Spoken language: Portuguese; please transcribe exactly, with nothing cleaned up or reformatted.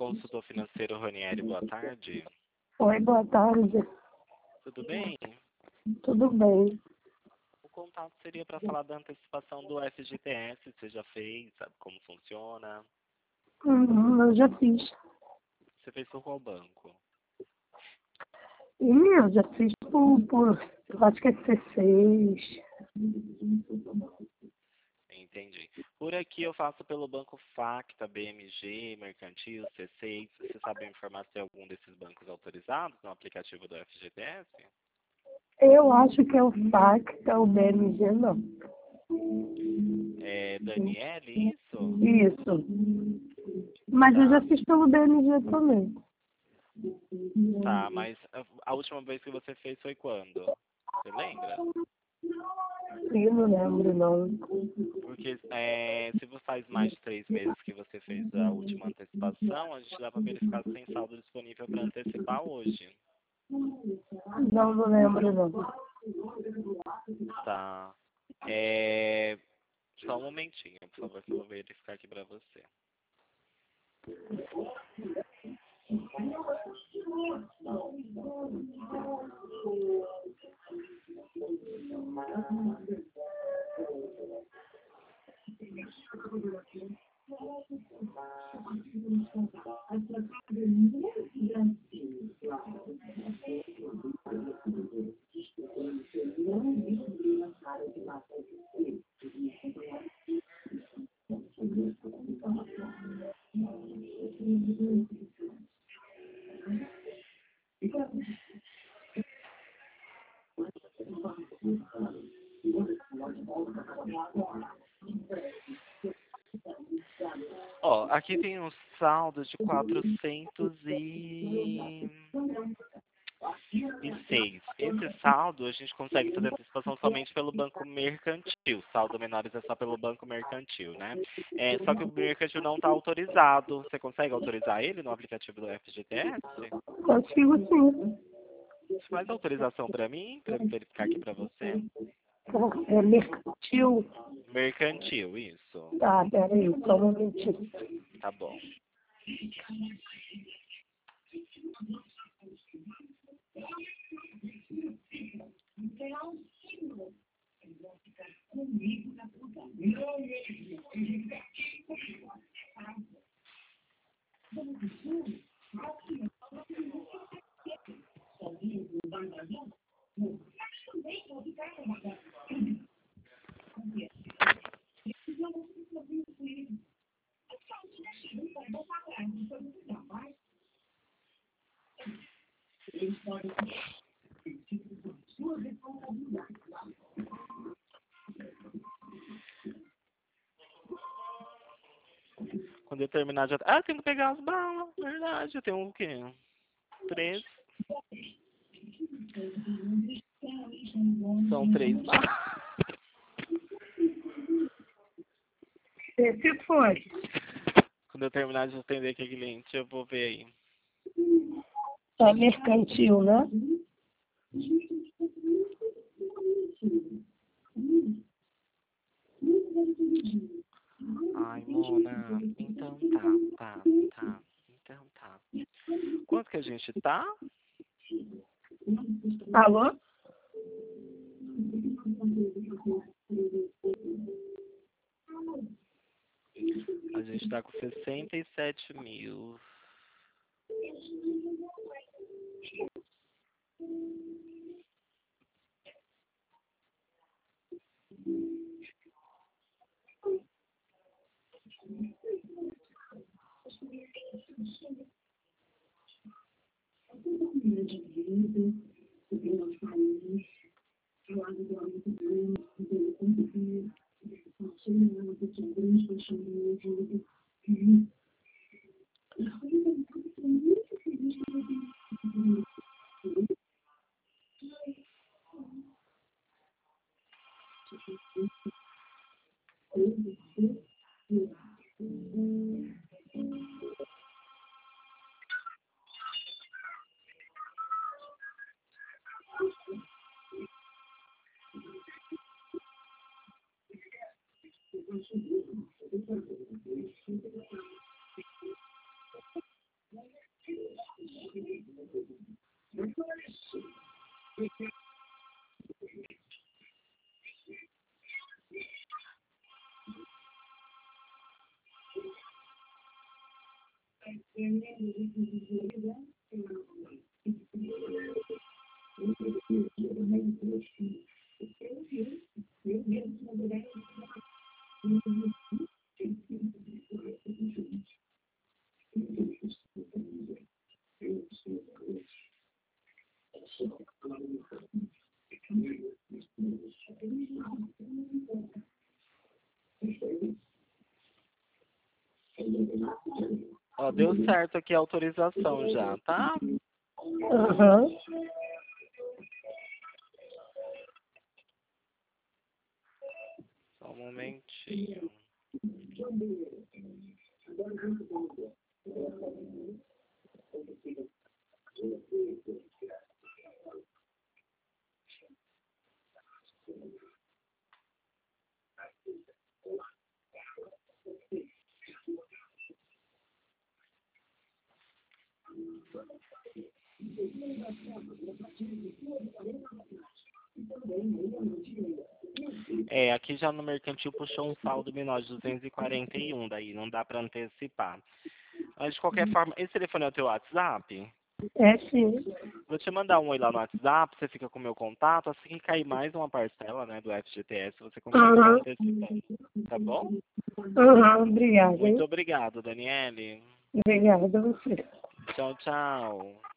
Consultor financeiro Ranieri, boa tarde. Oi, boa tarde. Tudo bem? Tudo bem. O contato seria para falar da antecipação do F G T S. Você já fez? Sabe como funciona? Uhum, eu já fiz. Você fez por qual banco? E eu já fiz por, por eu acho que é C seis. Entendi. Por aqui eu faço pelo Banco Facta, B M G, Mercantil, C seis. Você sabe informar se tem algum desses bancos autorizados no aplicativo do F G T S? Eu acho que é o Facta, o B M G não. É Daniele, isso? Isso. Mas eu Tá, já fiz pelo B M G também. tá, mas a a última vez que você fez foi quando? Você lembra? Eu não lembro, não. Porque é, se você faz mais de três meses que você fez a última antecipação, a gente dá para verificar se tem saldo disponível para antecipar hoje. Não, não lembro, não. Tá. É, só um momentinho, por favor, que eu vou verificar aqui para você. Ó, aqui tem um saldo de quatrocentos e seis. Esse saldo a gente consegue fazer antecipação somente pelo banco mercantil. Saldo menores é só pelo banco mercantil, né? É, só que o mercantil não está autorizado. Você consegue autorizar ele no aplicativo do F G T S? Consigo sim. Faz a autorização para mim, para verificar aqui para você. É mercantil. Mercantil, isso. Tá, peraí, só um momentinho. Tá bom. Quando eu terminar já... Ah, eu tenho que pegar as balas. Verdade, eu tenho o quê? Três. São três balas. Esse foi. Quando eu terminar de atender aqui cliente, eu vou ver aí. É mercantil, né? Ai, Mona. Então tá, tá, tá. Então tá. Quanto que a gente tá? Alô? A gente tá com sessenta e sete mil. Ó, deu certo aqui a autorização já, tá? Aham. Só um momentinho. É, aqui já no mercantil puxou um saldo menor de duzentos e quarenta e um, daí não dá para antecipar. Mas de qualquer forma, esse telefone é o teu WhatsApp? É sim. Vou te mandar um oi lá no WhatsApp, você fica com o meu contato, assim que cair mais uma parcela, né, do F G T S, você consegue estar Aham. antecipando, tá bom? Aham, obrigada, Muito hein? obrigado, Daniele. Obrigada a você. Tchau, tchau.